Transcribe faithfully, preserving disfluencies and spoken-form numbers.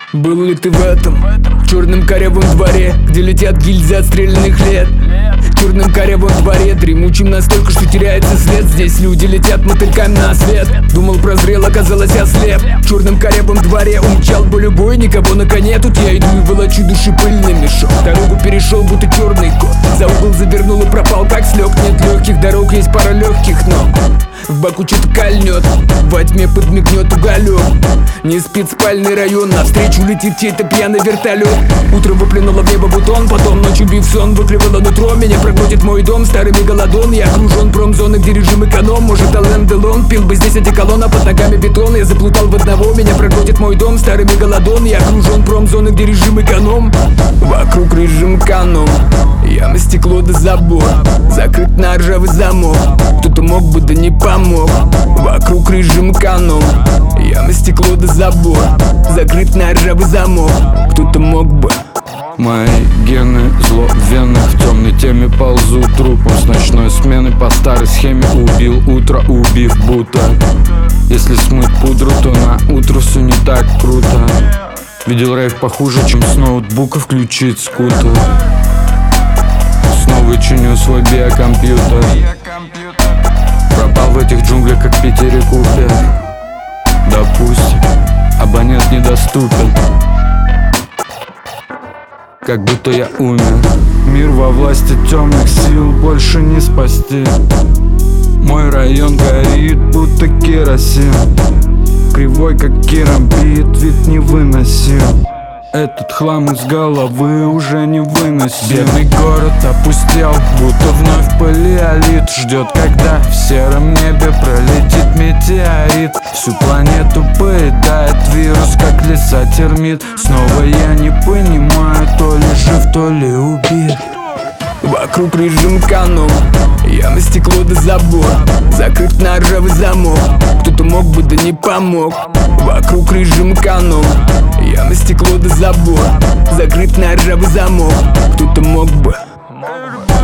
Был ли ты в этом черном корявом дворе, где летят гильзы отстрелянных лет? В черном корявом дворе, дремучим настолько, что теряется след. Здесь люди летят мотыльками на свет. Думал, прозрел, оказалось ослеп. В черном корявом дворе умчал бы любой, никого на коне. Тут я иду и волочу души пыльный мешок. Дорогу перешел, будто черный кот. За угол завернул и пропал, как слег. Нет легких дорог, есть пара легких ног. В боку что-то кольнет, во тьме подмигнет уголек. Не спит спальный район, навстречу летит чей-то пьяный вертолет. Утром выплюнуло в небо бутон, потом ночью бив сон выклевало нутро. Меня проглотит мой дом, старый мегалодон. Я окружен промзоны, где режим эконом. Может, Ален Делон пил бы здесь одеколон, а под ногами бетон. Я заплутал в одного, меня проглотит мой дом, старый мегалодон. Я окружен промзоны, где режим эконом. Вокруг режим эконом. Яма, стекло да забор, закрыт на ржавый замок. Кто-то мог бы, да не помог. Вокруг режим эконом. Яма, стекло да забор, закрыт на ржавый замок. Кто-то мог бы. Мои гены зло в венах, в темной теме ползу трупом с ночной смены. По старой схеме убил утро, убив будто. Если смыть пудру, то на утро все не так круто. Видел рейв похуже, чем с ноутбука включить скутер. Снова чиню свой биокомпьютер. Пропал в этих джунглях, как в Питере Купер. Допустим, абонент недоступен. Как будто я умер. Мир во власти темных сил, больше не спасти. Мой район горит, будто керосин. Кривой, как керамбит, вид не выносил. Этот хлам из головы уже не выносим. Бедный город опустел, будто вновь палеолит. Ждет, когда в сером небе пролетит метеорит. Всю планету поедает вирус, как леса термит. Снова я не понимаю, то ли жив, то ли убит. Вокруг режим эконом. Яма, стекло да забор, закрыт на ржавый замок. Кто-то мог бы, да не помог. Вокруг режим эконом. Яма, стекло да забор, закрыт на ржавый замок. Кто-то мог бы.